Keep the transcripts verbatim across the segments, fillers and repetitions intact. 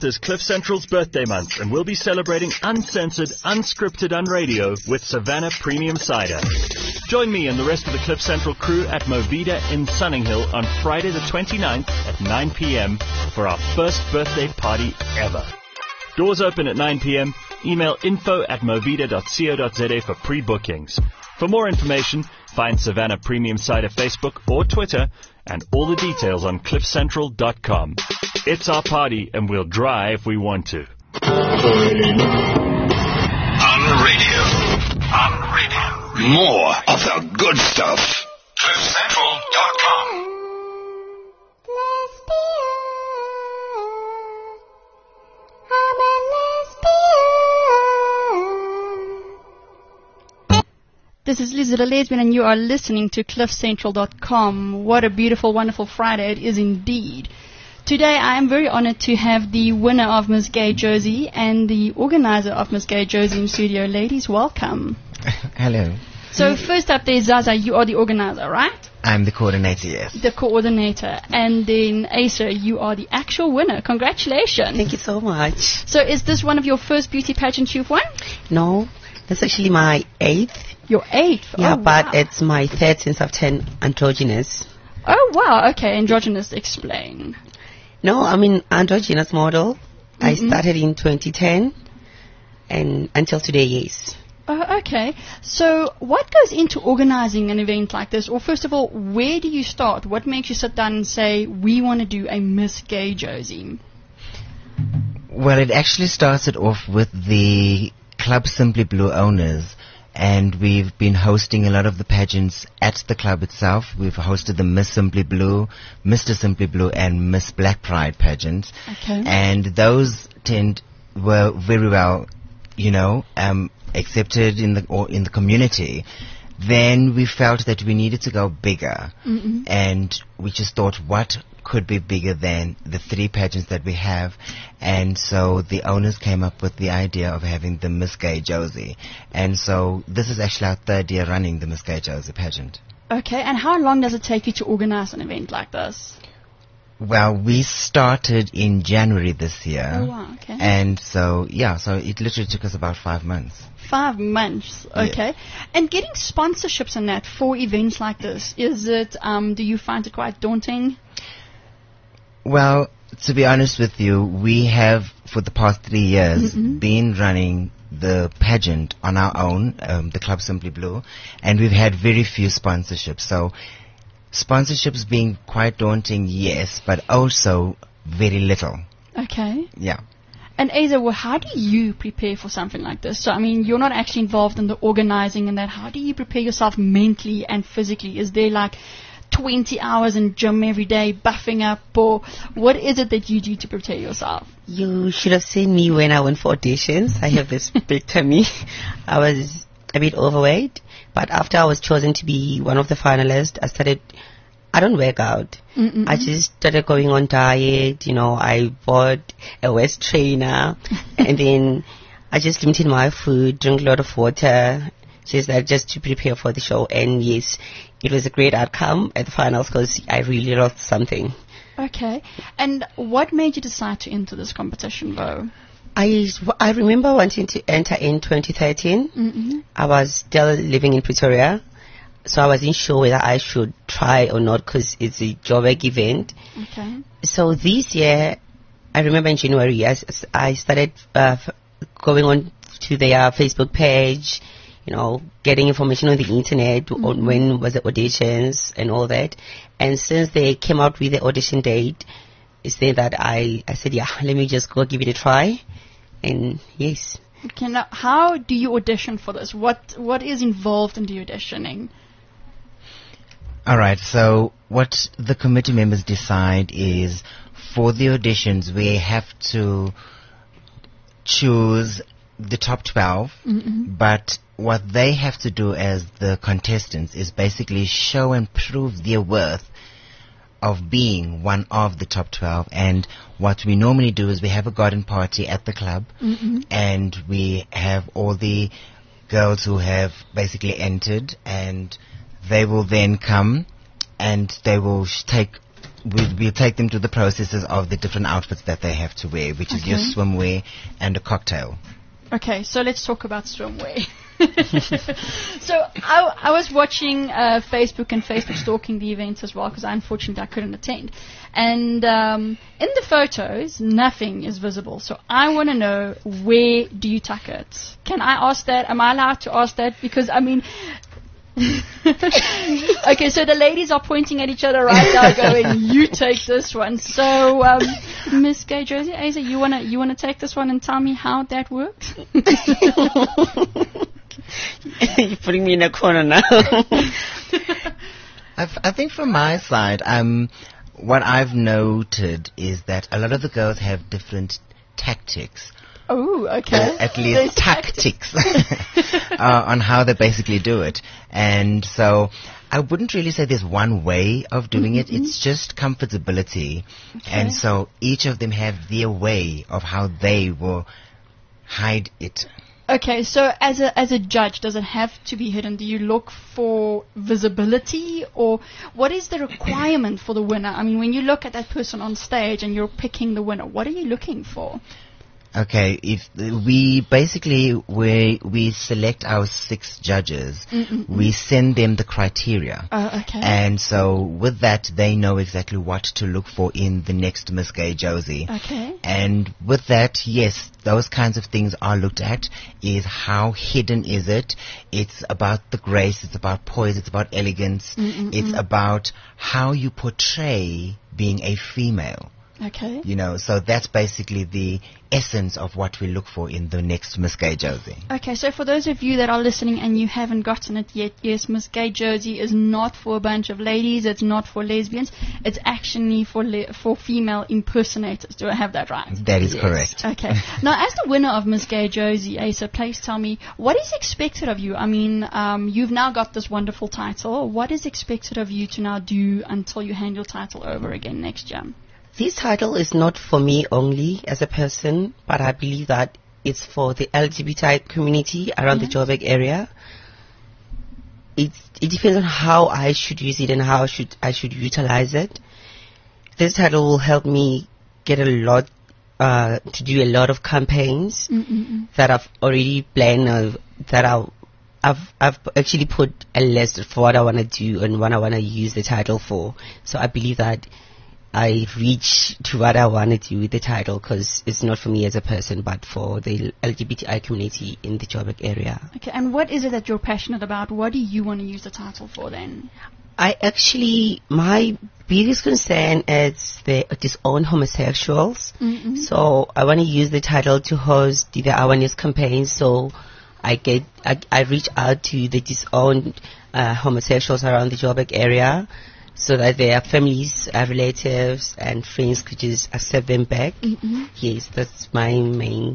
It's Cliff Central's birthday month, and we'll be celebrating uncensored, unscripted on radio with Savannah Premium Cider. Join me and the rest of the Cliff Central crew at Movida in Sunninghill on Friday the twenty-ninth at nine p.m. for our first birthday party ever. Doors open at nine p.m. Email info at movida dot co dot za for pre-bookings. For more information, find Savannah Premium Cider Facebook or Twitter, and all the details on cliff central dot com. It's our party, and we'll dry if we want to. On radio. On radio. More of the good stuff. cliff central dot com. This is Lizzie the Lesbian, and you are listening to cliff central dot com. What a beautiful, wonderful Friday it is indeed. Today I am very honored to have the winner of Miss Gay Jersey and the organizer of Miss Gay Jersey in studio. Ladies, welcome. Hello. So first up there, Zaza, you are the organizer, right? I'm the coordinator, yes. The coordinator. And then Asa, you are the actual winner. Congratulations. Thank you so much. So is this one of your first beauty pageants you've won? No, that's actually my eighth. Your eighth? Yeah, oh, but wow. it's my third since I've turned androgynous. Oh, wow. Okay, androgynous, explain. No, I mean androgynous model. Mm-hmm. I started in twenty ten and until today, yes. Oh, okay. So what goes into organizing an event like this? Or first of all, where do you start? What makes you sit down and say, we want to do a Miss Gay Jersey? Well, it actually started off with the Club Simply Blue owners. And we've been hosting a lot of the pageants at the club itself. We've hosted the Miss Simply Blue, Mister Simply Blue, and Miss Black Pride pageants. Okay. And those tend were very well, you know, um, accepted in the or in the community. Then we felt that we needed to go bigger, Mm-mm. and we just thought, what could be bigger than the three pageants that we have? And so the owners came up with the idea of having the Miss Gay Josie. And so this is actually our third year running the Miss Gay Josie pageant. Okay, and how long does it take you to organize an event like this? Well, we started in January this year. Oh, wow, okay. And so, yeah, so it literally took us about five months. Five months, okay. Yeah. And getting sponsorships and that for events like this, is it, um, do you find it quite daunting? Well, to be honest with you, we have, for the past three years, Mm-mm. been running the pageant on our own, um, the Club Simply Blue, and we've had very few sponsorships. So, sponsorships being quite daunting, yes, but also very little. Okay. Yeah. And Asa, well, how do you prepare for something like this? So, I mean, you're not actually involved in the organizing and that. How do you prepare yourself mentally and physically? Is there like twenty hours in gym every day, buffing up, or what is it that you do to prepare yourself? You should have seen me when I went for auditions. I have this big tummy. I was a bit overweight, but after I was chosen to be one of the finalists, I started, I don't work out. Mm-mm. I just started going on diet, you know, I bought a waist trainer, and then I just limited my food, drink a lot of water, just that, just to prepare for the show. And yes, it was a great outcome at the finals because I really lost something. Okay. And what made you decide to enter this competition, though? I, I remember wanting to enter in twenty thirteen. Mm-hmm. I was still living in Pretoria, so I wasn't sure whether I should try or not because it's a Joburg event. Okay. So this year, I remember in January, I, I started uh, f- going on to their Facebook page, you know, getting information on the internet mm-hmm. on when was the auditions and all that. And since they came out with the audition date, it's then that I, I said, yeah, let me just go give it a try. And yes. Okay, now how do you audition for this? What What is involved in the auditioning? All right, so what the committee members decide is for the auditions, we have to choose the top twelve, Mm-mm. but what they have to do as the contestants is basically show and prove their worth of being one of the top twelve. And what we normally do is we have a garden party at the club, Mm-mm. and we have all the girls who have basically entered, and they will then come and they will sh- take we, we'll take them through the processes of the different outfits that they have to wear, which is Okay. your swimwear and a cocktail. Okay, so let's talk about swimwear. So I, I was watching uh, Facebook and Facebook stalking the event as well because unfortunately I couldn't attend. And um, in the photos, nothing is visible. So I want to know, where do you tuck it? Can I ask that? Am I allowed to ask that? Because I mean, okay, so the ladies are pointing at each other right now, going, "You take this one." So, um, Miss Gay Josie, Asa, you wanna you wanna take this one and tell me how that works? You're putting me in a corner now. I, f- I think from my side, um, what I've noted is that a lot of the girls have different tactics. Oh, okay. Uh, at There's least tactics uh, on how they basically do it. And so I wouldn't really say there's one way of doing it. It's just comfortability. And so each of them have their way of how they will hide it. Okay, so as a as a judge, does it have to be hidden? Do you look for visibility, or what is the requirement for the winner? I mean, when you look at that person on stage and you're picking the winner, what are you looking for? Okay, if we basically we we select our six judges, Mm-mm-mm. we send them the criteria, Oh, okay. and so with that they know exactly what to look for in the next Miss Gay Josie. Okay. And with that, yes, those kinds of things are looked at. Is how hidden is it? It's about the grace. It's about poise. It's about elegance. Mm-mm-mm. It's about how you portray being a female. Okay. You know, so that's basically the essence of what we look for in the next Miss Gay Josie. Okay, so for those of you that are listening and you haven't gotten it yet, yes, Miss Gay Josie is not for a bunch of ladies. It's not for lesbians. It's actually for le- for female impersonators. Do I have that right? That is correct. Okay. Now, as the winner of Miss Gay Josie, Asa, please tell me, what is expected of you? I mean, um, you've now got this wonderful title. What is expected of you to now do until you hand your title over again next year? This title is not for me only as a person, but I believe that it's for the L G B T I community around the Joburg area. It it depends on how I should use it and how I should I should utilize it. This title will help me get a lot uh, to do a lot of campaigns Mm-mm-mm. that I've already planned. Uh, that I I've I've actually put a list for what I want to do and what I want to use the title for. So I believe that I reach to what I want to do with the title, because it's not for me as a person, but for the L G B T I community in the Joburg area. Okay, and what is it that you're passionate about? What do you want to use the title for then? I actually, my biggest concern is the disowned homosexuals. Mm-mm. So I want to use the title to host the awareness campaign. So I get, I, I reach out to the disowned uh, homosexuals around the Joburg area, so that their families, uh, relatives, and friends could just accept them back. Mm-mm. Yes, that's my main.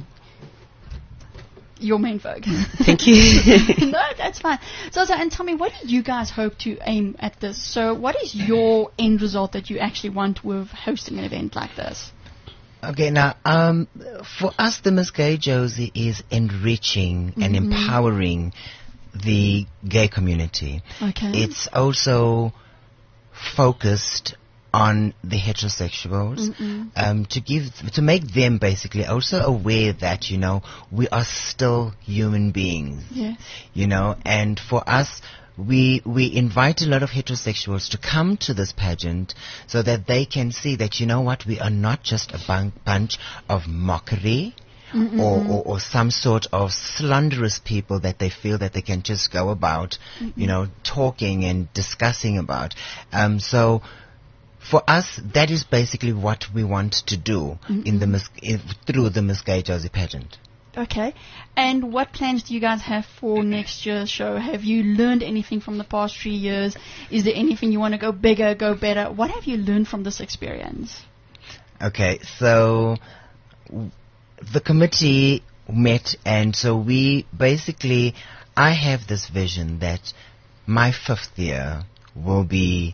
Your main focus. Thank you. No, that's fine. So, so, and tell me, what do you guys hope to aim at this? So, what is your end result that you actually want with hosting an event like this? Okay, now, um, for us, the Miss Gay Josie is enriching and Mhm. empowering the gay community. Okay. It's also focused on the heterosexuals, Mm-mm. um, to give, to make them basically also aware that, you know, we are still human beings, Yes. you know, and for us, we we invite a lot of heterosexuals to come to this pageant so that they can see that, you know what, we are not just a bun- bunch of mockery, or, or, or some sort of slanderous people that they feel that they can just go about, you know, talking and discussing about. Um, so for us, that is basically what we want to do in the Miss, in, through the Miss Gay Josie pageant. Okay. And what plans do you guys have for next year's show? Have you learned anything from the past three years? Is there anything you want to go bigger, go better? What have you learned from this experience? Okay, so w- the committee met, and so we basically, I have this vision that my fifth year will be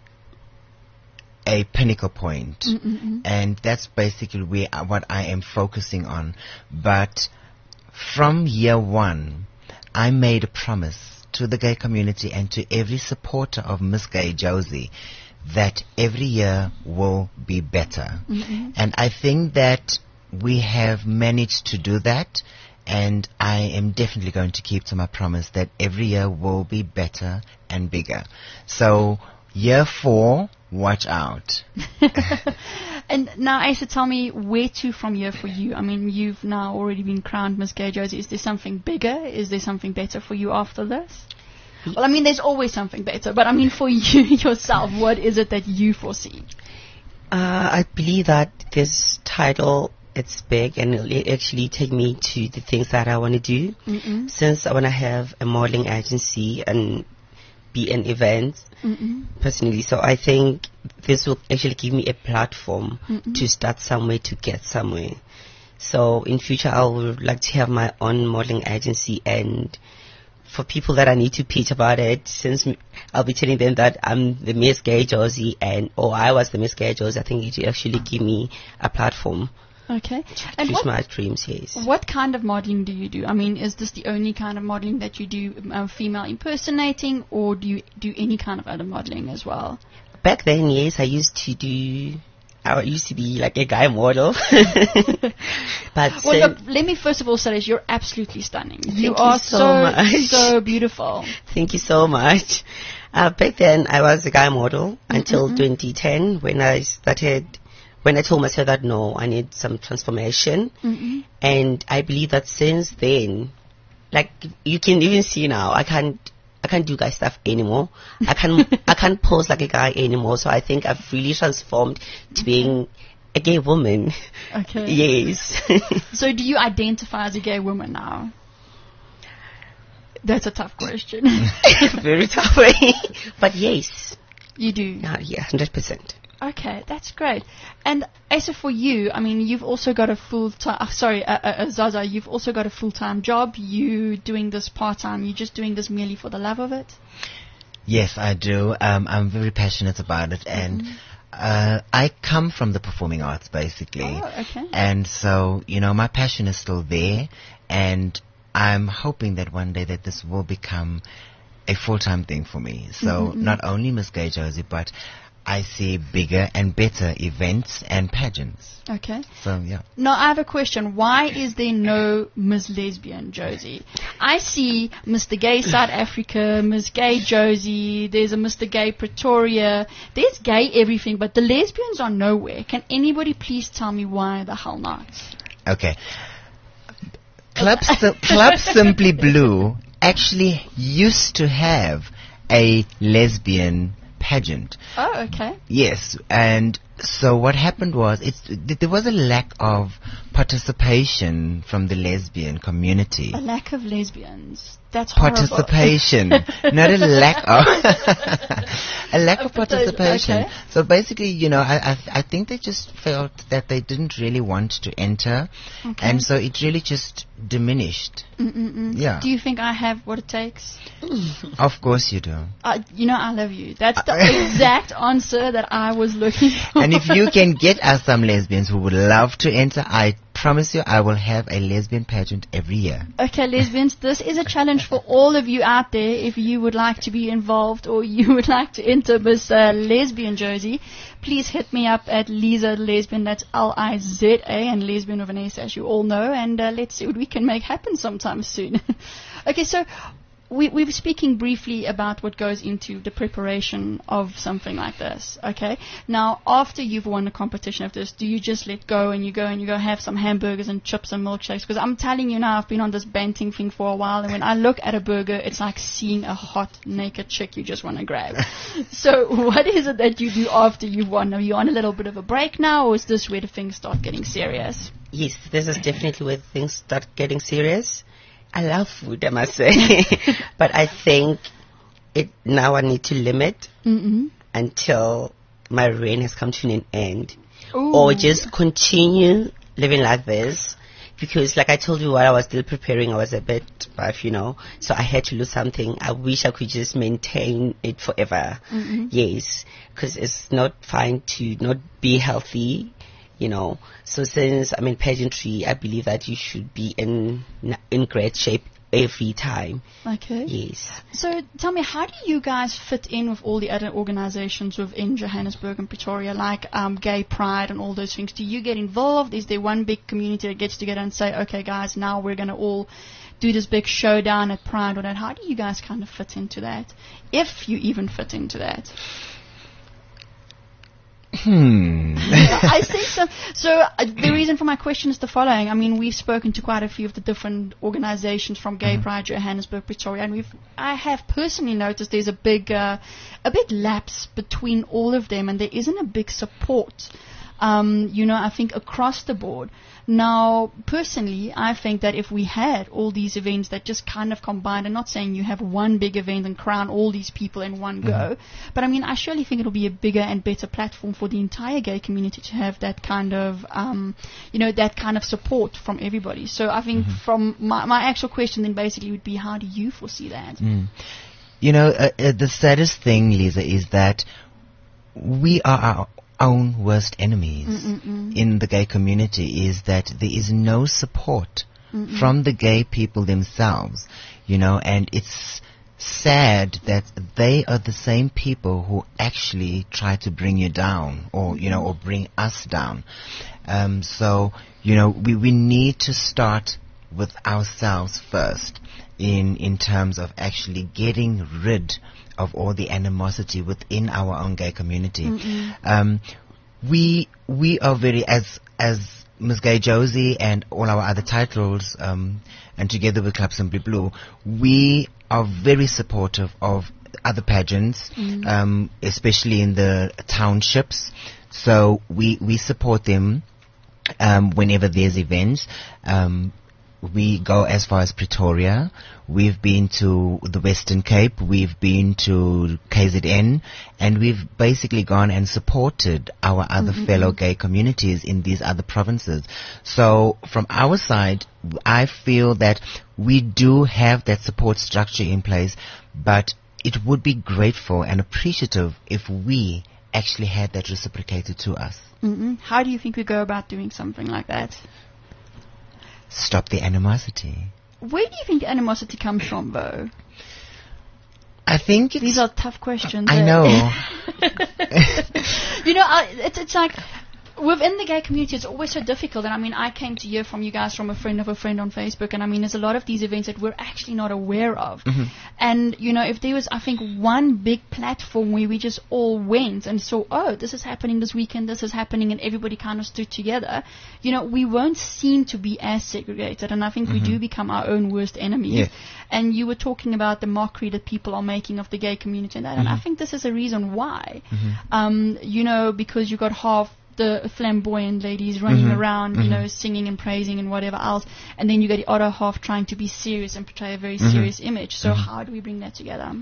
a pinnacle point, Mm-mm-mm. and that's basically where I, what I am focusing on. But from year one, I made a promise to the gay community and to every supporter of Miss Gay Josie that every year will be better. Mm-hmm. And I think that we have managed to do that, and I am definitely going to keep to my promise that every year will be better and bigger. So, year four, watch out. And now, Asa, tell me, where to from here for you? I mean, you've now already been crowned Miss Gay Josie. Is there something bigger? Is there something better for you after this? Well, I mean, there's always something better, but I mean, for you yourself, what is it that you foresee? Uh, I believe that this title, it's big, and it'll actually take me to the things that I want to do. Mm-mm. Since I want to have a modeling agency and be an event, Mm-mm. personally. So I think this will actually give me a platform Mm-mm. to start somewhere, to get somewhere. So in future, I would like to have my own modeling agency, and for people that I need to pitch about it, since m- I'll be telling them that I'm the Miss Gay Josie, and or I was the Miss Gay Josie, I think it will actually give me a platform Okay. to And push what, my dreams. Yes. what kind of modeling do you do? I mean, is this the only kind of modeling that you do, um, female impersonating, or do you do any kind of other modeling as well? Back then, yes, I used to do. I used to be like a guy model. But Well, sin- look, let me first of all say this, you're absolutely stunning. you you are so so, much. so beautiful. Thank you so much. Uh, back then, I was a guy model until twenty ten, when I started, when I told myself that no, I need some transformation. Mm-mm. And I believe that since then, like you can even see now, I can't, I can't do guy stuff anymore. I can't, I can't pose like a guy anymore. So I think I've really transformed to being a gay woman. Okay. Yes. So do you identify as a gay woman now? That's a tough question. Very tough way. But yes. You do. Yeah, yeah, one hundred percent. Okay, that's great. And Asa, for you, I mean, you've also got a full-time, uh, sorry, uh, uh, Zaza, you've also got a full-time job. You doing this part-time, you're just doing this merely for the love of it? Yes, I do. Um, I'm very passionate about it, and uh, I come from the performing arts, basically. Oh, okay. And so, you know, my passion is still there, and I'm hoping that one day that this will become a full-time thing for me. So not only Miss Gay Josie, but I see bigger and better events and pageants. Okay. So, yeah. Now, I have a question. Why is there no Miss Lesbian Josie? I see Mister Gay South Africa, Miss Gay Josie, there's a Mister Gay Pretoria. There's gay everything, but the lesbians are nowhere. Can anybody please tell me why the hell not? Okay. Club, Sim- Club Simply Blue actually used to have a lesbian pageant. Oh, okay. Yes, and so what happened was it's, th- there was a lack of participation from the lesbian community. A lack of lesbians. That's horrible. Participation, not a lack of a lack of participation. Okay. So basically, you know, I, I I think they just felt that they didn't really want to enter, Okay. and so it really just diminished. Mm-mm-mm. Yeah. Do you think I have what it takes? Of course you do. Uh, you know, I love you. That's the exact answer that I was looking for. And if you can get us some lesbians who would love to enter, I promise you I will have a lesbian pageant every year. Okay, lesbians, this is a challenge for all of you out there. If you would like to be involved or you would like to enter Miss uh, Lesbian Josie, please hit me up at Liza Lesbian. That's L I Z A, and lesbian with an S, as you all know. And uh, let's see what we can make happen sometime soon. Okay, so we, we were speaking briefly about what goes into the preparation of something like this, okay? Now, after you've won a competition of this, do you just let go and you go and you go have some hamburgers and chips and milkshakes? Because I'm telling you now, I've been on this banting thing for a while, and when I look at a burger, it's like seeing a hot, naked chick you just want to grab. So what is it that you do after you've won? Are you on a little bit of a break now, or is this where the things start getting serious? Yes, this is definitely where things start getting serious. I love food, I must say. But I think it now I need to limit Mm-mm. until my reign has come to an end. Ooh. Or just continue living like this. Because like I told you, while I was still preparing, I was a bit rough, you know. So I had to lose something. I wish I could just maintain it forever. Mm-mm. Yes. Because it's not fine to not be healthy. You know, so since I'm in pageantry, I believe that you should be in in great shape every time. Okay. Yes. So tell me, how do you guys fit in with all the other organizations within Johannesburg and Pretoria, like um, Gay Pride and all those things? Do you get involved? Is there one big community that gets together and say, okay, guys, now we're going to all do this big showdown at Pride or that? How do you guys kind of fit into that, if you even fit into that? Hmm. I think so. So uh, the reason for my question is the following. I mean, we've spoken to quite a few of the different organizations from Gay Pride, Johannesburg, Pretoria, and we've. I have personally noticed there's a big, uh, a big lapse between all of them, and there isn't a big support. Um, you know, I think across the board. Now, personally, I think that if we had all these events that just kind of combined, I'm not saying you have one big event and crown all these people in one go, mm-hmm. but I mean, I surely think it'll be a bigger and better platform for the entire gay community to have that kind of, um, you know, that kind of support from everybody. So I think mm-hmm. from my, my actual question then basically would be, how do you foresee that? Mm. You know, uh, uh, the saddest thing, Lisa, is that we are our own worst enemies Mm-mm-mm. in the gay community, is that there is no support Mm-mm. from the gay people themselves, you know, and it's sad that they are the same people who actually try to bring you down or, you know, or bring us down. Um, so, you know, we, we need to start with ourselves first in, in terms of actually getting rid of all the animosity within our own gay community. Um, we we are very, as as Miss Gay Josie and all our other titles, um, and together with Club Simply Blue, we are very supportive of other pageants, mm. um, especially in the townships. So we we support them um, whenever there's events. Um, We go as far as Pretoria. We've been to the Western Cape. We've been to K Z N. And we've basically gone and supported our other mm-hmm. fellow gay communities in these other provinces. So from our side, I feel that we do have that support structure in place, but it would be grateful and appreciative if we actually had that reciprocated to us. Mm-hmm. How do you think we go about doing something like that? Stop the animosity. Where do you think animosity comes from, though? I think it's... These are tough questions. I eh? know. You know, I, it's, it's like... Within the gay community, it's always so difficult. And I mean, I came to hear from you guys from a friend of a friend on Facebook. And I mean, there's a lot of these events that we're actually not aware of. Mm-hmm. And, you know, if there was, I think, one big platform where we just all went and saw, oh, this is happening this weekend, this is happening, and everybody kind of stood together, you know, we won't seem to be as segregated. And I think mm-hmm. we do become our own worst enemies. Yeah. And you were talking about the mockery that people are making of the gay community and that. Mm-hmm. And I think this is a reason why. Mm-hmm. Um, you know, because you got half the flamboyant ladies running mm-hmm. around, you mm-hmm. know, singing and praising and whatever else, and then you get the other half trying to be serious and portray a very mm-hmm. serious image. So mm-hmm. how do we bring that together?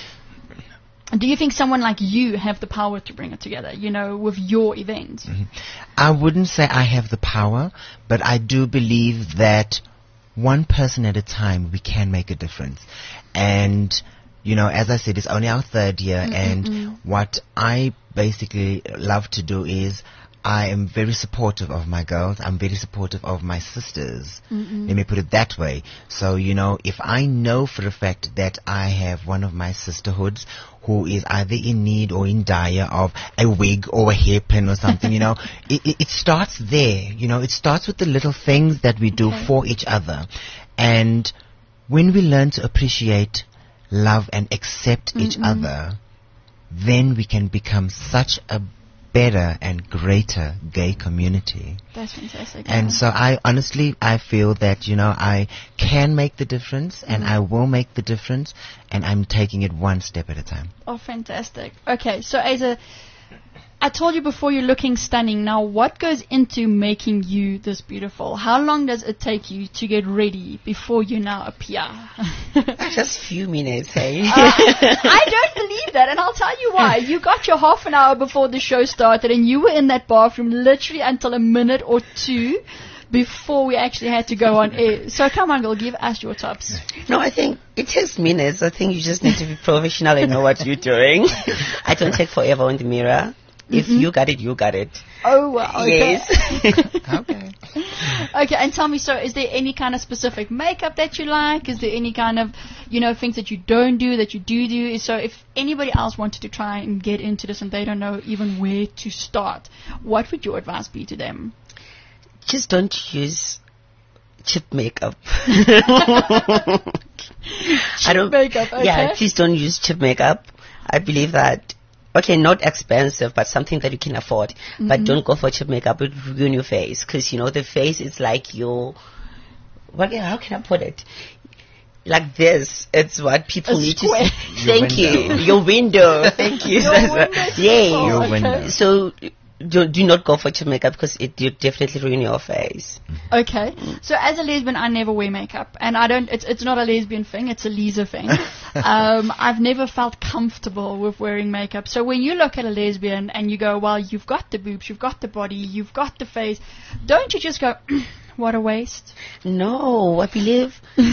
Do you think someone like you have the power to bring it together, you know, with your event? Mm-hmm. I wouldn't say I have the power, but I do believe that one person at a time we can make a difference. And, you know, as I said, it's only our third year, mm-hmm. and what I basically love to do is I am very supportive of my girls. I'm very supportive of my sisters. Mm-mm. Let me put it that way. So, you know, if I know for a fact that I have one of my sisterhoods who is either in need or in dire of a wig or a hairpin or something, you know, it, it, it starts there. You know, it starts with the little things that we do okay. for each other. And when we learn to appreciate, love and accept Mm-mm. each other, then we can become such a better and greater gay community. That's fantastic. And yeah. so I honestly, I feel that, you know, I can make the difference mm-hmm. and I will make the difference, and I'm taking it one step at a time. Oh, fantastic. Okay, so as a, I told you before, you're looking stunning. Now, what goes into making you this beautiful? How long does it take you to get ready before you now appear? Just a few minutes, hey? uh, I don't believe that, and I'll tell you why. You got your half an hour before the show started, and you were in that bathroom literally until a minute or two before we actually had to go on air. So come on, girl, give us your tops. No, I think it takes minutes. I think you just need to be professional and know what you're doing. I don't take forever on the mirror. If mm-hmm. you got it, you got it. Oh, wow. Okay. Yes. Okay. Okay, and tell me, so is there any kind of specific makeup that you like? Is there any kind of, you know, things that you don't do that you do do? So if anybody else wanted to try and get into this and they don't know even where to start, what would your advice be to them? Just don't use cheap makeup. Cheap I don't, makeup, okay. Yeah, please don't use cheap makeup. I believe that, okay, not expensive, but something that you can afford. Mm-hmm. But don't go for cheap makeup. It will ruin your face. Because, you know, the face is like your, what, how can I put it? Like this. It's what people A need square. to see. Thank you. Your window. Thank you. Your window. Yeah. Your okay. window. So, do, do not go for cheap makeup because it will definitely ruin your face. Okay, so as a lesbian, I never wear makeup, and I don't. It's it's not a lesbian thing; it's a Lisa thing. um, I've never felt comfortable with wearing makeup. So when you look at a lesbian and you go, "Well, you've got the boobs, you've got the body, you've got the face," don't you just go, "What a waste"? No, I believe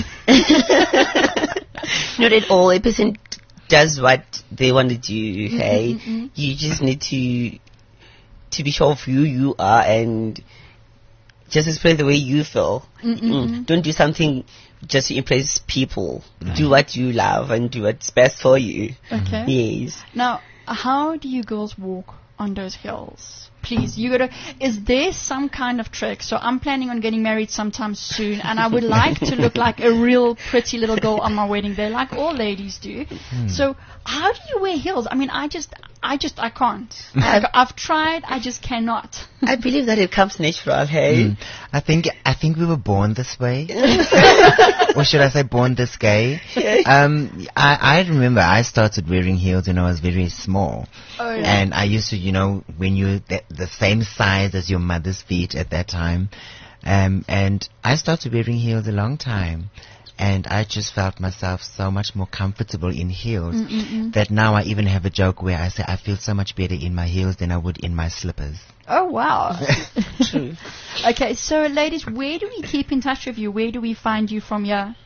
not at all. A person does what they want to do. Hey, Mm-mm-mm. you just need to. to be sure of who you are and just express the way you feel. Mm. Don't do something just to impress people. Mm. Do what you love and do what's best for you. Okay. Yes. Now, how do you girls walk on those hills? Please, you gotta. Is there some kind of trick? So I'm planning on getting married sometime soon, and I would like to look like a real pretty little girl on my wedding day, like all ladies do. Hmm. So how do you wear heels? I mean, I just, I just, I can't. Like, I've tried, I just cannot. I believe that it comes natural. Hey, Mm. I think I think we were born this way, or should I say, born this gay? Um, I I remember I started wearing heels when I was very small, Oh, yeah. and I used to, you know, when you the, the same size as your mother's feet at that time, um, and I started wearing heels a long time. And I just felt myself so much more comfortable in heels Mm-mm-mm. that now I even have a joke where I say I feel so much better in my heels than I would in my slippers. Oh, wow. True. Okay, so ladies, where do we keep in touch with you? Where do we find you from here?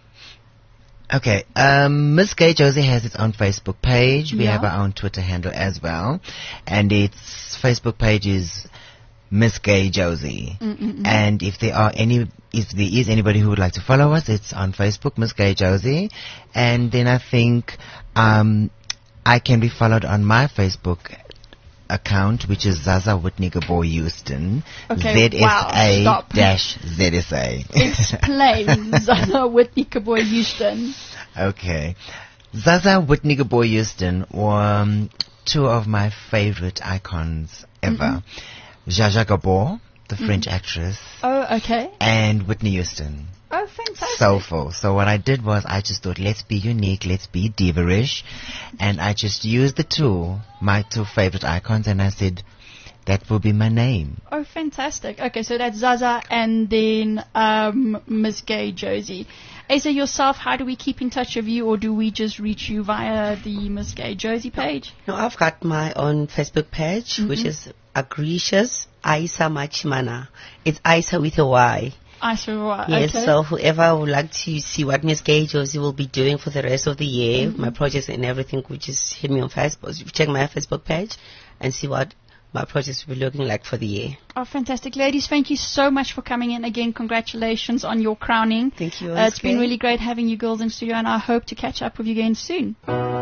Okay, um, Miss Gay Josie has its own Facebook page. We Yeah. have our own Twitter handle as well. And its Facebook page is Miss Gay Josie. Mm-mm-mm. And if there are any, if there is anybody who would like to follow us, it's on Facebook, Miss Gay Josie. And then I think um, I can be followed on my Facebook account, which is Zaza Whitney Gabor Houston. Okay, Z S A wow, dash Z S A. Explain, Zaza Whitney Gabor Houston. Okay. Zaza Whitney Gabor Houston were um, two of my favorite icons ever. Mm-hmm. Zsa Zsa Gabor, the mm-hmm. French actress. Oh, okay. And Whitney Houston. Oh, fantastic. Soulful. So what I did was I just thought, let's be unique, let's be diva-ish. And I just used the two, my two favorite icons, and I said, that will be my name. Oh, fantastic. Okay, so that's Zaza and then um, Miss Gay Josie. Asa, yourself, how do we keep in touch with you, or do we just reach you via the Miss Gay Josie page? No, I've got my own Facebook page, mm-hmm. which is Agricious Isa Machimana. It's Isa with a Y. Isa with a Y, Yes, okay. so whoever would like to see what Miss Gay Josie will be doing for the rest of the year, mm-hmm. my projects and everything, would just hit me on Facebook. Check my Facebook page and see what my projects will be looking like for the year. Oh, fantastic. Ladies, thank you so much for coming in. Again, congratulations on your crowning. Thank you. Uh, it's been really great having you girls in studio, and I hope to catch up with you again soon.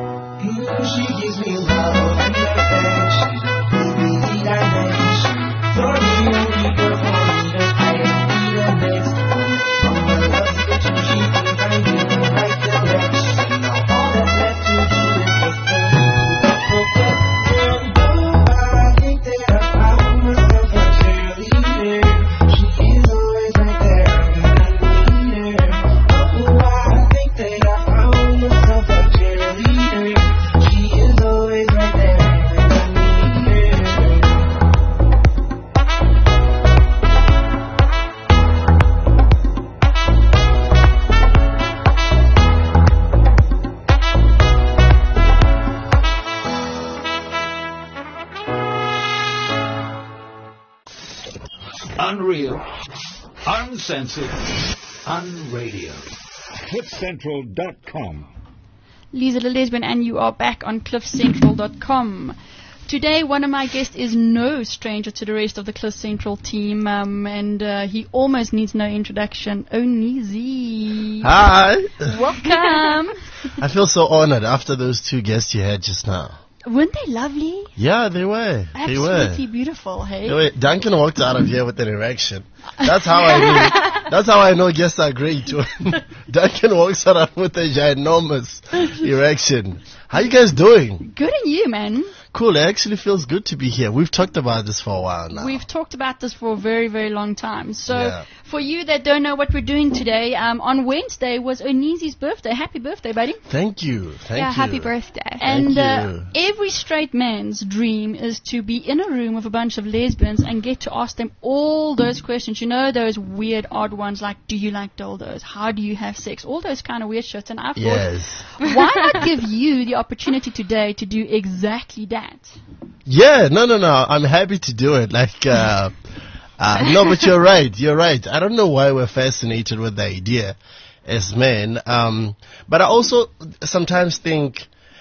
She gives me love and affection, gives me the dimension. You're the only girl for me that I don't need a next. From my love switching, she thinks I'm in the right direction. Now all that's left to do is just turn to the focus. And oh, I think that I found myself a cheerleader. She is always right there when I need her. Oh, I think that I found myself a cheerleader. She is always right there when I need her. Unreal, uncensored, unradio. cliff central dot com. Lisa the Lesbian, and you are back on cliff central dot com. Today, one of my guests is no stranger to the rest of the Cliff Central team, um, and uh, he almost needs no introduction. Onizi. Hi. Welcome. I feel so honored after those two guests you had just now. Weren't they lovely? Yeah, they were. They were. Absolutely beautiful, hey? They were. Duncan walked out of here with an erection. That's how I knew. That's how I know guests are great. Duncan walks around with a ginormous erection. How you guys doing? Good on you, man. Cool. It actually feels good to be here. We've talked about this for a while now. We've talked about this for a very, very long time. So, Yeah. for you that don't know what we're doing today, um, on Wednesday was Onizi's birthday. Happy birthday, buddy. Thank you. Thank yeah, you. happy birthday. And uh, you. every straight man's dream is to be in a room with a bunch of lesbians and get to ask them all those questions. You know, those weird, odd ones like, do you like dildos? How do you have sex? All those kind of weird shit. And I thought, Yes. why not give you the opportunity today to do exactly that? Yeah, no, no, no. I'm happy to do it. Like, uh, uh, no, but you're right. You're right. I don't know why we're fascinated with the idea as men. Um, but I also sometimes think,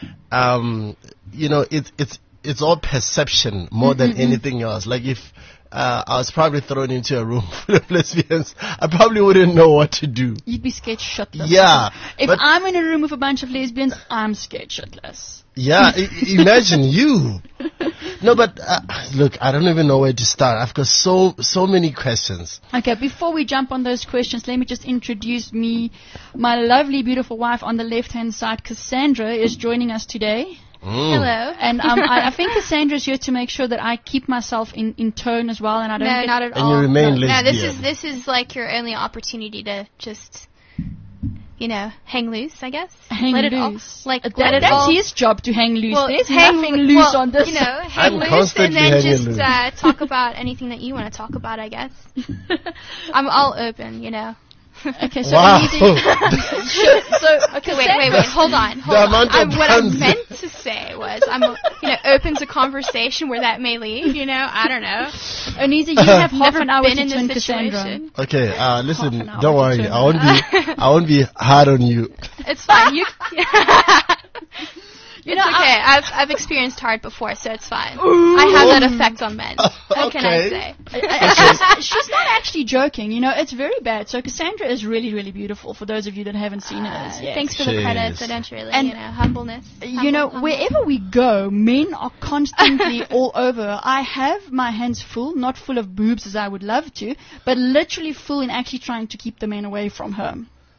um, you know, it's, it's, it's all perception more than anything else. Like if, uh, I was probably thrown into a room full of lesbians, I probably wouldn't know what to do. You'd be scared shitless. Yeah. If but I'm in a room with a bunch of lesbians, I'm scared shitless. Yeah, I- imagine you. No, but uh, look, I don't even know where to start. I've got so so many questions. Okay, before we jump on those questions, let me just introduce me. My lovely, beautiful wife on the left-hand side, Cassandra, is joining us today. Mm. Hello. And um, I, I think Cassandra's here to make sure that I keep myself in, in tone as well, and I don't No, get not at And all. you remain no, lesbian. this is this is like your only opportunity to just, you know, hang loose, I guess. hang let loose. It all, like That- let it that's all. his job to hang loose. well, There's hang nothing loo- loose well, on this. You know, hang I'm loose constantly and then hanging just loose. uh, talk about anything that you want to talk about. I guess. I'm all open, you know. Okay, so Wow. easy. Sure, so okay, Wait, wait, wait. Hold on, hold The on. amount of I'm, what I puns. meant to say was, I'm, you know, open to conversation where that may lead. You know, I don't know. Onizi, you have half Never an hour been to in turn this Cassandra. situation. Okay, uh, Half listen, an hour don't to worry. turn I won't be I won't be hard on you. It's fine. You. You It's know, okay. I've I've experienced hard before, so it's fine. I have that effect on men. What can I Okay. say? I- she's, she's not actually joking. You know, it's very bad. So Cassandra is really, really beautiful. For those of you that haven't seen her, as yet. Thanks for the Jeez. credit. So don't really, And- you know, humbleness. You know, Humble, humble. wherever we go, men are constantly all over. I have my hands full, not full of boobs as I would love to, but literally full in actually trying to keep the men away from her.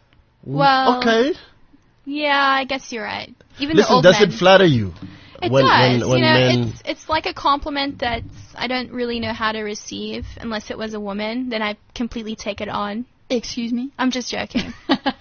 Well, Okay. yeah, I guess you're right. Even the Listen, old does men. it flatter you? It when, does. When, when you know, men, it's it's like a compliment that I don't really know how to receive unless it was a woman. Then I completely take it on. Excuse me? I'm just joking.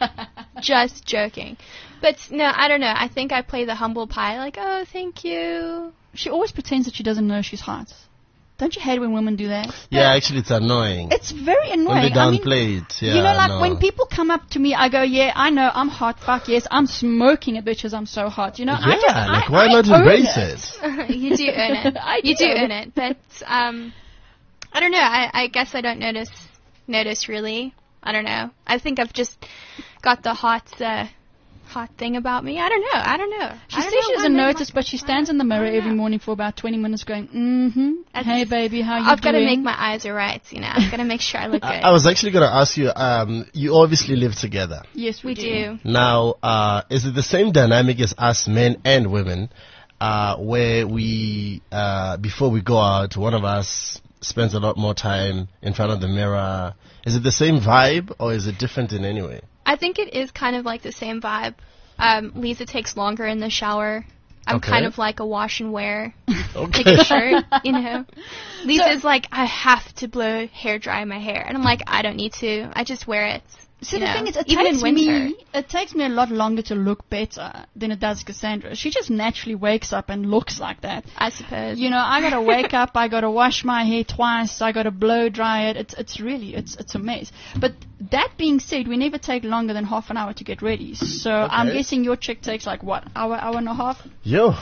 Just joking. But no, I don't know. I think I play the humble pie, like, oh, thank you. She always pretends that she doesn't know she's hot. Don't you hate when women do that? yeah, actually, it's annoying. It's very when annoying. they I mean, downplay it. Yeah, you know, like no. when people come up to me, I go, yeah, I know, I'm hot. Fuck yes, I'm smoking it, bitches. I'm so hot. You know, I Yeah, just, like I, why I not own embrace it. it? You do earn it. I You do. do earn it. But um, I don't know. I, I guess I don't notice notice really. I don't know. I think I've just got the hot uh, hot thing about me. I don't know. I don't know. She I says don't know she why doesn't men notice, like- but she stands in the mirror I don't every know. morning for about twenty minutes going, mm-hmm, I hey just- baby, how you I've got to doing? make my eyes are right. You know, I've got to make sure I look good. I, I was actually going to ask you, um, you obviously live together. Yes, we, we do. Now, uh, is it the same dynamic as us men and women, uh, where we, uh, before we go out, one of us spends a lot more time in front of the mirror? Is it the same vibe, or is it different in any way? I think it is kind of like the same vibe. Um, Lisa takes longer in the shower. I'm Okay. kind of like a wash and wear. Take Okay. a shirt, you know. Lisa's like, I have to blow hair dry my hair, and I'm like, I don't need to. I just wear it. See, you the know, thing is, it even takes in winter. me it takes me a lot longer to look better than it does Cassandra. She just naturally wakes up and looks like that. I suppose. You know, I gotta wake up, I gotta wash my hair twice, I gotta blow dry it. It's it's really it's it's a mess. But that being said, we never take longer than half an hour to get ready. So I'm Okay. guessing your chick takes like what, hour, hour and a half? Yo.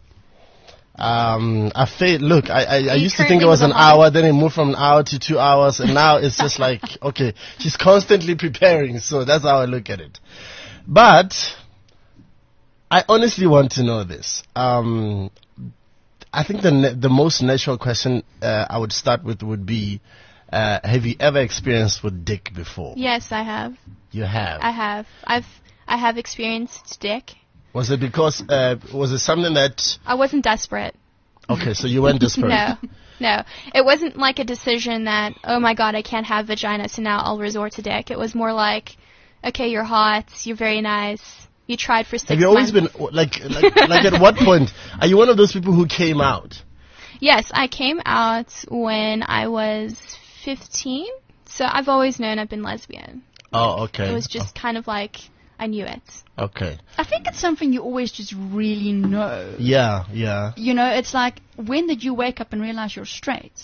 Um, I feel, look, I, I, I You used to think currently it was with an a hobby? hour, then it moved from an hour to two hours, and now it's just like, okay, she's constantly preparing, so that's how I look at it. But, I honestly want to know this. Um, I think the na- the most natural question uh, I would start with would be, uh, have you ever experienced with dick before? Yes, I have. You have. I have. I've I have experienced dick. Was it because uh, was it something that? I wasn't desperate. Okay, so you weren't desperate. No, no. It wasn't like a decision that, oh my god, I can't have vagina, so now I'll resort to dick. It was more like, okay, you're hot, you're very nice. You tried for six Have you always months. been like like like at what point are you one of those people who came out? Yes, I came out when I was fifteen, so I've always known I've been lesbian. Oh, okay. It was just kind of like, I knew it. Okay. I think it's something you always just really know. Yeah, yeah. You know, it's like, when did you wake up and realize you're straight?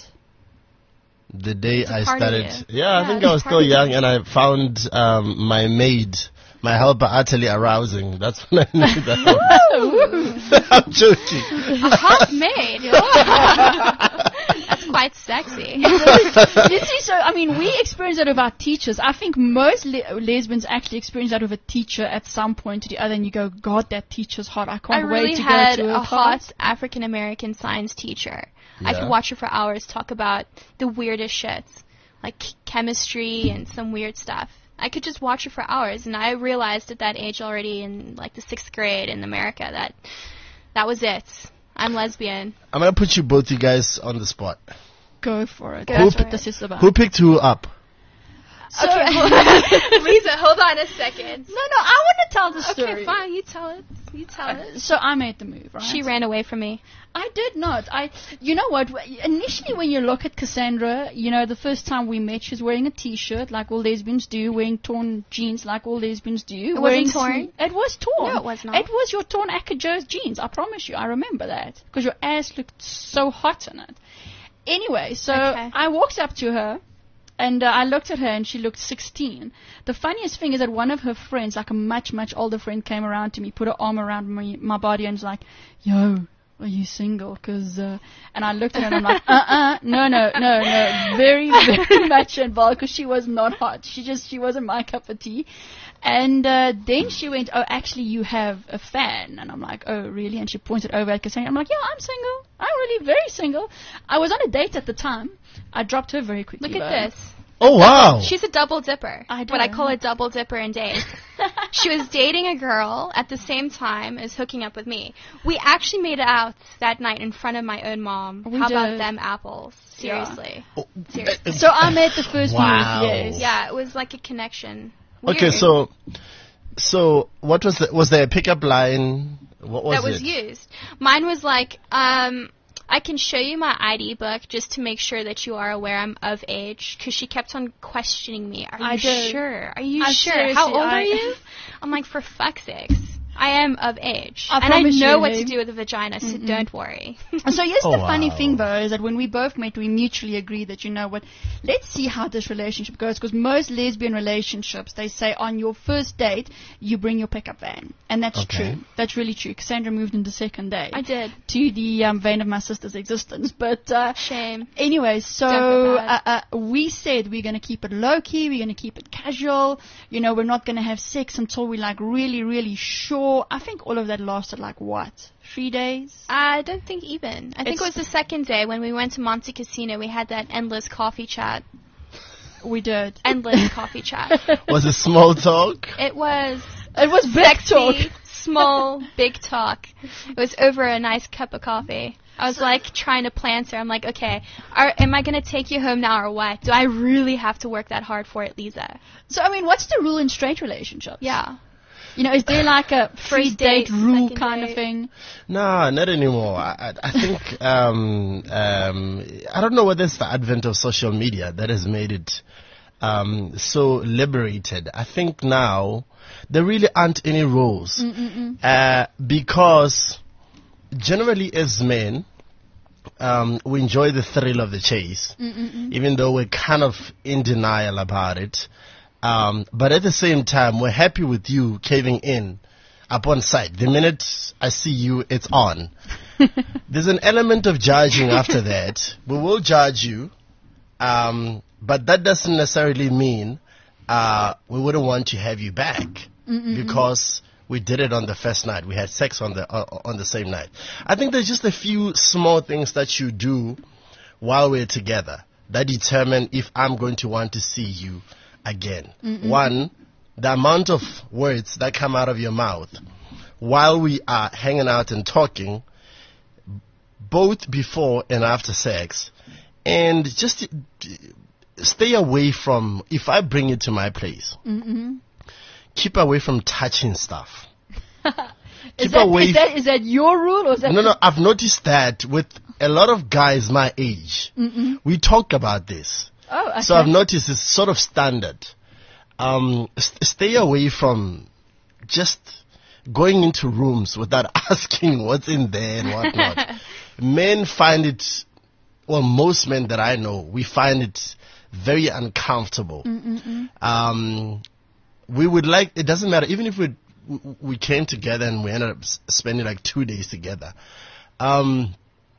The day It's a I part of started, you. yeah, I Yeah, think it's I was part still of you. young, and I found um, my maid, my helper, utterly arousing. That's when I knew that. I'm joking. A hot maid. That's quite sexy. You see, so, I mean, we experience that with our teachers. I think most le- lesbians actually experience that with a teacher at some point or the other, and you go, God, that teacher's hot. I I can't really wait to had go to a her hot class." African American science teacher. I Yeah. could watch her for hours talk about the weirdest shit, like ch- chemistry and some weird stuff. I could just watch her for hours, and I realized at that age already, in like the sixth grade in America, that that was it. I'm lesbian. I'm gonna put you both, you guys, on the spot. Go for it. Go That's for what it. this is about. Who picked who up? So, Okay, Lisa, hold on a second. no, no, I want to tell the story. Okay, fine. You tell it. You tell it. So I made the move, right? She ran away from me. I did not. I, you know what? w- Initially, when you look at Cassandra, you know, the first time we met, she was wearing a T-shirt like all lesbians do, wearing torn jeans like all lesbians do. It wearing wasn't torn? sle- It was torn. No, it was not. It was your torn Acca-Joe's jeans. I promise you. I remember that because your ass looked so hot in it. Anyway, so Okay. I walked up to her. And uh, I looked at her, and she looked sixteen. The funniest thing is that one of her friends, like a much, much older friend, came around to me, put her arm around my, my body, and was like, "Yo, are you single?" Cause, uh, and I looked at her, and I'm like, "Uh-uh, no, no, no, no." Very, very much involved, because she was not hot. She just, she wasn't my cup of tea. And uh, then she went, "Oh, actually, you have a fan." And I'm like, "Oh, really?" And she pointed over at Cassandra. I'm like, "Yeah, I'm single. I'm really very single." I was on a date at the time. I dropped her very quickly. Look at though. this. Oh wow! She's a double dipper. I What I know. call a double dipper in dates. She was dating a girl at the same time as hooking up with me. We actually made out that night in front of my own mom. We How about did. them apples? Yeah. Seriously. Oh, Seriously. So I made the first Wow. move. Yes. Yeah, it was like a connection. Okay, Weird. so so what was the, was there a pickup line? What was that was it? used. Mine was like, um, I can show you my I D book just to make sure that you are aware I'm of age, because she kept on questioning me. Are you I did. sure? Are you I sure? seriously- How old I- are you? I'm like, for fuck's sakes. I am of age. I and I promise know you, what hey. to do with a vagina, so don't worry. And so here's Oh, the funny wow. thing, though, is that when we both met, we mutually agreed that, you know what, let's see how this relationship goes, because most lesbian relationships, they say on your first date, you bring your pickup van. And that's Okay. true. That's really true. Cassandra moved in the second day. I did. To the um, vein of my sister's existence. But uh, Shame. anyway, so Don't feel uh, bad. uh, we said we're going to keep it low-key, we're going to keep it casual, you know, we're not going to have sex until we're, like, really, really sure. I think all of that lasted, like, what, three days? I don't think even. I think It's- it was the second day when we went to Monte Casino. We had that endless coffee chat. We did. Endless coffee chat. Was it small talk? It was It was big talk. sexy, small, big talk. It was over a nice cup of coffee. I was like trying to plan her. I'm like, okay, are, am I going to take you home now or what? Do I really have to work that hard for it, Lisa? So, I mean, what's the rule in straight relationships? Yeah. You know, is there like a free First date date, rule second kind of date. thing? No, not anymore. I, I, I think um, um, I don't know whether it's the advent of social media that has made it um, so liberated. I think now there really aren't any rules uh, because generally as men um, we enjoy the thrill of the chase, even though we're kind of in denial about it. Um, but at the same time, we're happy with you caving in upon sight. The minute I see you, it's on. There's an element of judging after that. We will judge you, um, but that doesn't necessarily mean uh, we wouldn't want to have you back because we did it on the first night. We had sex on the uh, on the same night. I think there's just a few small things that you do while we're together that determine if I'm going to want to see you again. Mm-mm. One, the amount of words that come out of your mouth while we are hanging out and talking, both before and after sex, and just stay away from, if I bring you to my place, Mm-mm. keep away from touching stuff. Is Keep that, away. is that is that your rule or is that No, no, I've noticed that with a lot of guys my age, Mm-mm. we talk about this. Oh, okay. So I've noticed it's sort of standard. Um, st- stay away from just going into rooms without asking what's in there and whatnot. Men find it, well, most men that I know, we find it very uncomfortable. Mm-mm-mm. Um, we would like, it doesn't matter, even if we we came together and we ended up s- spending like two days together. Um,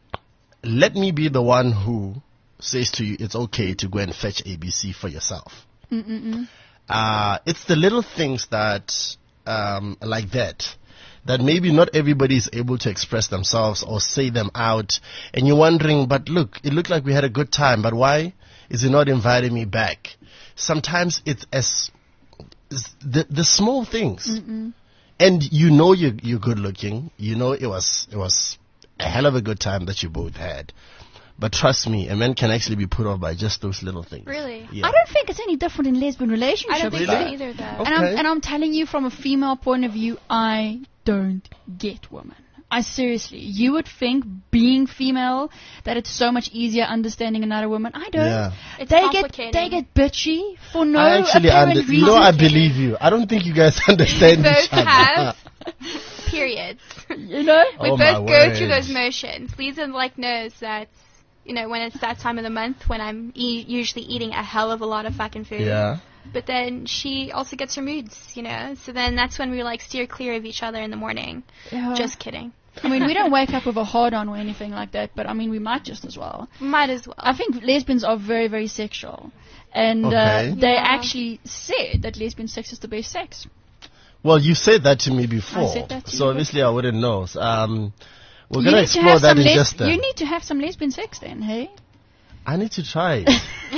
let me be the one who says to you, it's okay to go and fetch A B C for yourself. Mm-mm-mm. Uh, it's the little things that, um, like that, that maybe not everybody is able to express themselves or say them out. And you're wondering, but look, it looked like we had a good time, but why is he not inviting me back? Sometimes it's as it's the the small things, Mm-mm. and you know you you're good looking. You know it was it was a hell of a good time that you both had. But trust me, a man can actually be put off by just those little things. Really? Yeah. I don't think it's any different in lesbian relationships. I don't think Really? so either, though. Okay. And I'm and I'm telling you from a female point of view, I don't get women. I seriously, you would think being female that it's so much easier understanding another woman. I don't. Yeah. It's they get complicated. they get bitchy for no I actually apparent under, reason. you know I believe you. I don't think you guys understand We each both other. have periods. You know. We Oh, my both go through word. those motions. Lisa like knows that, you know, when it's that time of the month when I'm e- usually eating a hell of a lot of fucking food. Yeah. But then she also gets her moods, you know. So then that's when we like steer clear of each other in the morning. Yeah. Just kidding. I mean, we don't wake up with a hard on or anything like that, but I mean, we might just as well. Might as well. I think lesbians are very, very sexual. And Okay. uh, they Yeah. actually said that lesbian sex is the best sex. Well, you said that to me before, I said that to so you obviously I wouldn't know. So, um, we're You gonna need to explore have that some in les- just a. You need to have some lesbian sex then, hey? I need to try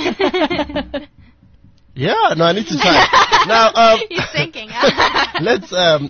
it. Yeah, no, I need to try it. Now, um, He's thinking. let's. Um,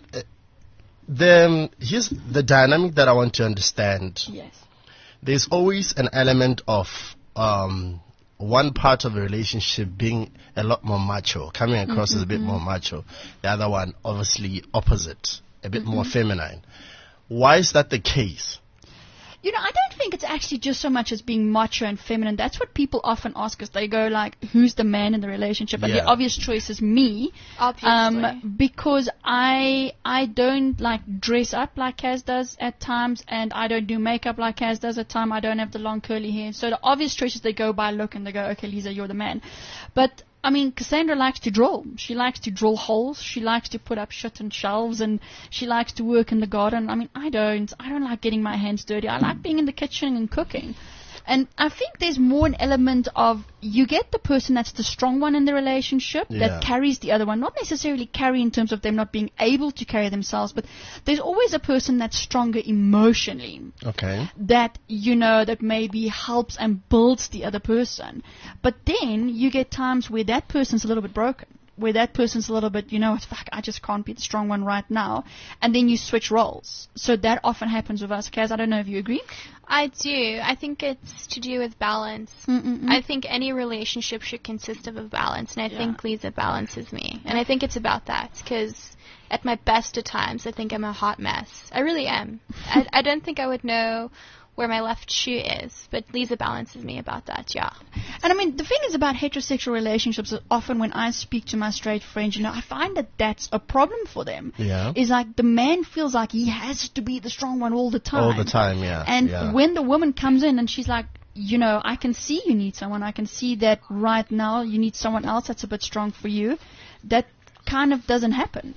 the here's the dynamic that I want to understand. Yes. There's always an element of um, one part of the relationship being a lot more macho, coming across as a bit more macho. The other one, obviously, opposite, a bit more feminine. Why is that the case? You know, I don't think it's actually just so much as being macho and feminine. That's what people often ask us. They go like, who's the man in the relationship? And Yeah. the obvious choice is me. Obviously. Um, because I I don't like dress up like Kaz does at times, and I don't do makeup like Kaz does at times. I don't have the long curly hair. So the obvious choices, they go by look and they go, okay, Lisa, you're the man. But I mean, Cassandra likes to drill. She likes to drill holes. She likes to put up shit on shelves, and she likes to work in the garden. I mean, I don't. I don't like getting my hands dirty. I like being in the kitchen and cooking. And I think there's more an element of you get the person that's the strong one in the relationship Yeah. that carries the other one. Not necessarily carry in terms of them not being able to carry themselves, but there's always a person that's stronger emotionally Okay. that, you know, that maybe helps and builds the other person. But then you get times where that person's a little bit broken, where that person's a little bit, you know what, fuck, I just can't be the strong one right now. And then you switch roles. So that often happens with us. Kaz, I don't know if you agree. I do. I think it's to do with balance. Mm-mm-mm. I think any relationship should consist of a balance, and I Yeah. think Lisa balances me. And I think it's about that, because at my best of times, I think I'm a hot mess. I really am. I, I don't think I would know where my left shoe is, but Lisa balances me about that, yeah. And I mean, the thing is about heterosexual relationships that often when I speak to my straight friends, you know, I find that that's a problem for them. Yeah. Is like the man feels like he has to be the strong one all the time. All the time, yeah. And yeah. when the woman comes in and she's like, you know, I can see you need someone. I can see that right now you need someone else that's a bit strong for you. That kind of doesn't happen.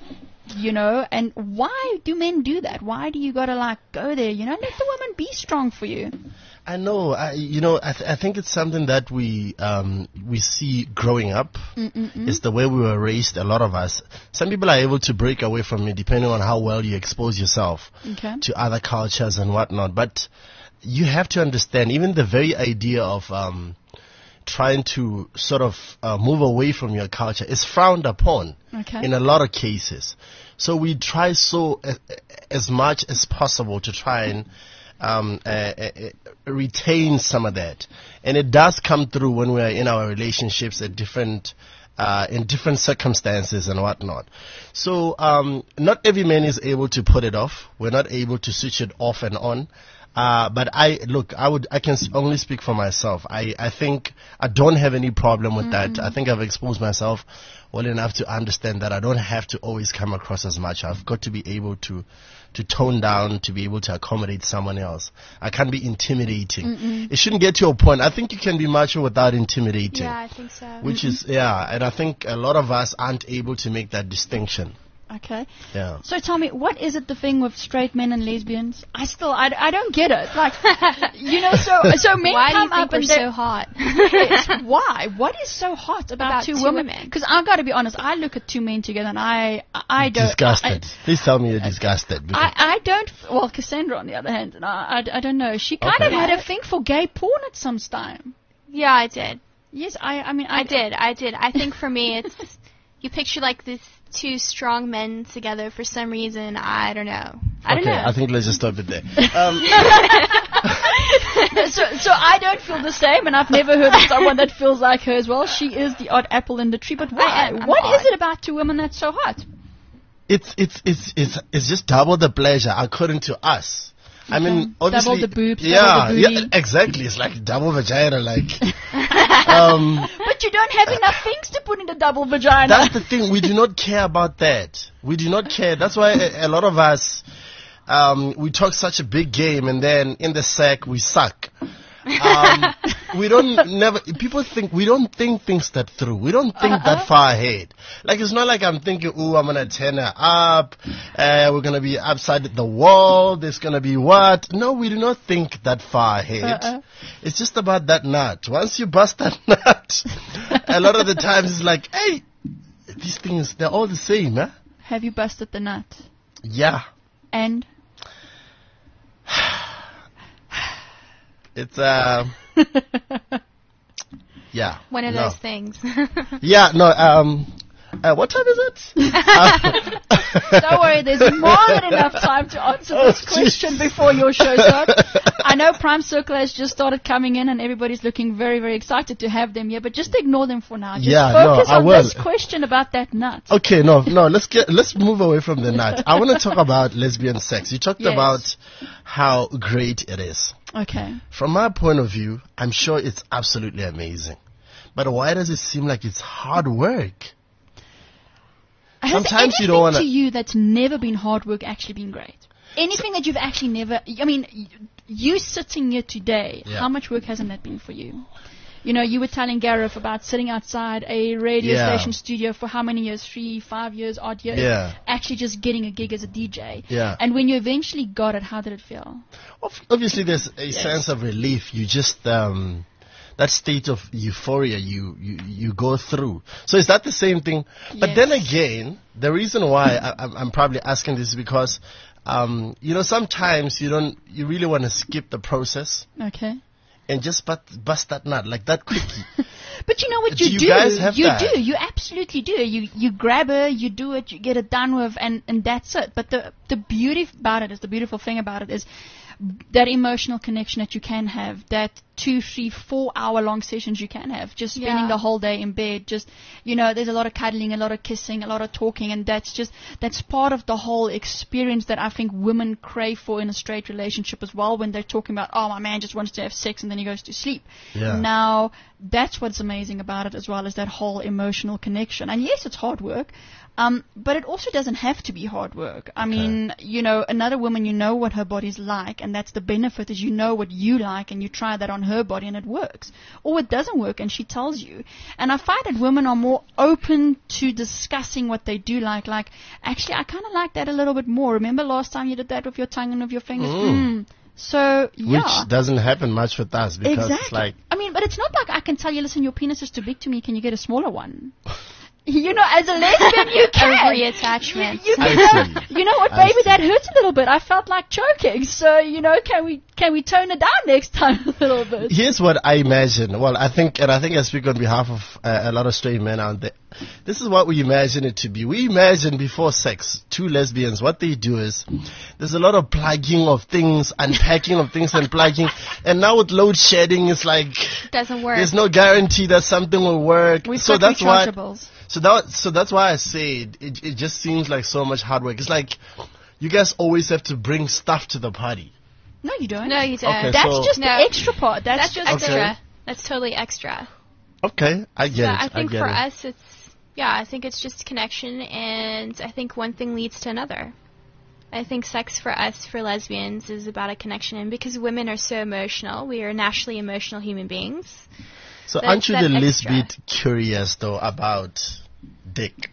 you know, and why do men do that? Why do you gotta like go there, you know? Let the woman be strong for you. I know, I, you know, I, th- I think it's something that we um, we see growing up. Mm-mm-mm. It's the way we were raised, a lot of us. Some people are able to break away from it depending on how well you expose yourself Okay. to other cultures and whatnot. But you have to understand, even the very idea of um, trying to sort of uh, move away from your culture is frowned upon Okay. in a lot of cases. So we try so uh, as much as possible to try and um, uh, uh, uh, retain some of that. And it does come through when we are in our relationships at different uh, in different circumstances and whatnot. So um, not every man is able to put it off. We're not able to switch it off and on. Uh, but I look, I would, I can s- only speak for myself. I, I think I don't have any problem with that. I think I've exposed myself well enough to understand that I don't have to always come across as much. I've got to be able to, to tone down, to be able to accommodate someone else. I can't be intimidating. Mm-mm. It shouldn't get to a point. I think you can be macho without intimidating. Yeah, I think so. Which is, yeah, and I think a lot of us aren't able to make that distinction. Okay. Yeah. So tell me, what is it the thing with straight men and lesbians? I still, I, I don't get it. Like, you know, so so men Why do you come think up we're and they're so hot? Yes, why? What is so hot about, About two, two women? women. Because I've got to be honest, I look at two men together and I, I don't. Disgusted. Please tell me you're disgusted. because- I, I don't. Well, Cassandra, on the other hand, and I, I, I don't know. She kind Okay. of had a thing for gay porn at some time. Yeah, I did. Yes, I. I mean, I, I did. I did. I think for me, it's you picture like these two strong men together for some reason. I don't know. I don't okay, know. I think let's just stop it there. Um, so, so I don't feel the same, and I've never heard of someone that feels like her as well. She is the odd apple in the tree. But why? I am. I'm What odd. is it about two women that's so hot? it's it's it's it's it's just double the pleasure according to us. I mean, obviously, Double the boobs, yeah, double the yeah, booty. exactly. It's like double vagina, like. um, But you don't have enough things to put in the double vagina. That's the thing. We do not care about that. We do not care. That's why a, a lot of us, um, we talk such a big game, and then in the sack we suck. Um, we don't never. People think we don't think things that through. We don't think Uh-uh. that far ahead. Like it's not like I'm thinking, "Ooh, I'm gonna turn her up. Uh, we're gonna be upside the wall. There's gonna be what?" No, we do not think that far ahead. Uh-uh. It's just about that nut. Once you bust that nut, a lot of the times it's like, "Hey, these things they're all the same, huh?" Have you busted the nut? Yeah. And It's uh, yeah. One of no. those things. Yeah, no. Um, uh, what time is it? Uh, don't worry, there's more than enough time to answer this Oh, question jeez. before your show starts. I know Prime Circle has just started coming in, and everybody's looking very, very excited to have them here. But just ignore them for now. Just Yeah, no, focus I on will. this question about that nut. Okay, no, no. Let's get let's move away from the nut. I want to talk about lesbian sex. You talked Yes. about how great it is. Okay. From my point of view, I'm sure it's absolutely amazing. But why does it seem like it's hard work? Has Sometimes you anything don't wanna- to you that's never been hard work actually been great? Anything that you've actually never, I mean, y- you sitting here today, Yeah. how much work hasn't that been for you? You know, you were telling Gareth about sitting outside a radio Yeah. station studio for how many years? Three, five years, odd years? Yeah. Actually just getting a gig as a D J. Yeah. And when you eventually got it, how did it feel? Ob- Obviously, there's a sense of relief. You just um, that state of euphoria you, you you go through. So is that the same thing? But Yes. then again, the reason why I, I'm, I'm probably asking this is because um, you know sometimes you don't you really want to skip the process Okay. and just but bust that nut like that quickie. But you know what Do you you do? guys have you that? do. You absolutely do. You you grab her, you do it, you get it done with, and, and that's it. But the the beauty about it is the beautiful thing about it is that emotional connection that you can have, that two, three, four hour long sessions you can have, just spending Yeah. the whole day in bed, just, you know, there's a lot of cuddling, a lot of kissing, a lot of talking, and that's just, that's part of the whole experience that I think women crave for in a straight relationship as well, when they're talking about, oh, my man just wants to have sex and then he goes to sleep. Yeah. Now, that's what's amazing about it as well, is that whole emotional connection. And yes, it's hard work. Um, but it also doesn't have to be hard work. I mean, you know, another woman, you know what her body's like, and that's the benefit, is you know what you like, and you try that on her body and it works. Or it doesn't work and she tells you. And I find that women are more open to discussing what they do like. Like, actually, I kind of like that a little bit more. Remember last time you did that with your tongue and with your fingers? Mm. Mm. So, yeah. Which doesn't happen much with us because Exactly. it's like, I mean, but it's not like I can tell you, listen, your penis is too big to me. Can you get a smaller one? You know, as a lesbian, you can. A reattachment. You, you, I know, see. you know what, I baby, see. that hurts a little bit. I felt like choking. So, you know, can we can we tone it down next time a little bit? here's what I imagine. Well, I think, and I think I speak on behalf of uh, a lot of straight men out there. This is what we imagine it to be. We imagine before sex, two lesbians, what they do is, there's a lot of plugging of things, unpacking of things and plugging. And now with load shedding, it's like, Doesn't work. there's no guarantee that something will work. We've so got that's why. rechargeables. So that so that's why I say it, it. It just seems like so much hard work. It's like you guys always have to bring stuff to the party. No, you don't. No, you don't. Okay, That's so- just No. the extra part. That's, That's just extra. Okay. That's totally extra. Okay, I get So it. I think get for it. us, it's yeah. I think it's just connection, and I think one thing leads to another. I think sex for us, for lesbians, is about a connection, and because women are so emotional, we are naturally emotional human beings. So that's aren't you that the least extra. bit curious though about dick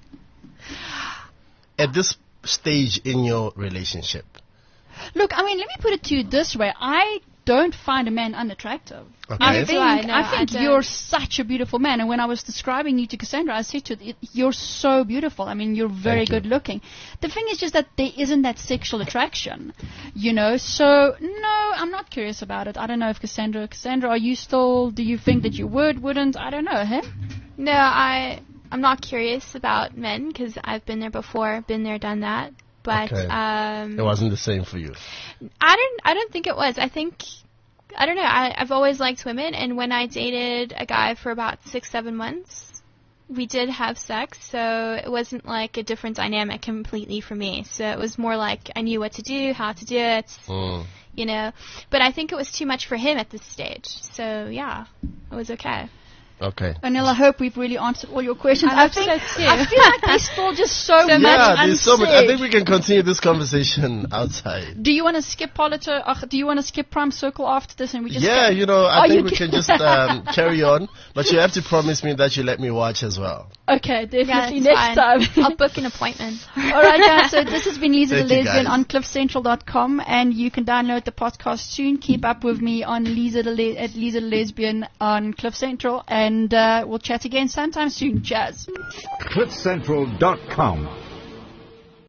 at this stage in your relationship? Look, I mean, let me put it to you this way. I don't find a man unattractive. Okay. I Neither think, do I, no, I think I don't. you're such a beautiful man. And when I was describing you to Cassandra, I said to her, you're so beautiful. I mean, you're very Thank you. good looking. The thing is just that there isn't that sexual attraction, you know. So, no, I'm not curious about it. I don't know if Cassandra, Cassandra, are you still, do you think that you would, wouldn't? I don't know, huh? No, I I'm not curious about men because I've been there before, been there, done that. But Okay. um, It wasn't the same for you. I don't. I don't think it was. I think. I don't know. I, I've always liked women, and when I dated a guy for about six, seven months, we did have sex. So it wasn't like a different dynamic completely for me. So it was more like I knew what to do, how to do it, Mm. you know. But I think it was too much for him at this stage. So yeah, it was okay. Okay. Anil, I hope we've really answered all your questions. I I, hope think so, too. I feel like there's still just so, So much Yeah, unsaid. there's so much. I think we can continue this conversation outside. Do you want to skip Polito? Uh, do you want to skip Prime Circle after this and we just Yeah, go? you know, I Oh, think you we can- can just um, carry on, but you have to promise me that you let me watch as well. Okay, Yeah, definitely it's next fine. time. I'll book an appointment. All right, guys. So this has been Lisa the Thank you, Lesbian guys. on cliff central dot com, and you can download the podcast soon. Keep up with me on Lisa the Le- at Lisa the Lesbian on Cliff Central, and uh, we'll chat again sometime soon. Cheers. cliff central dot com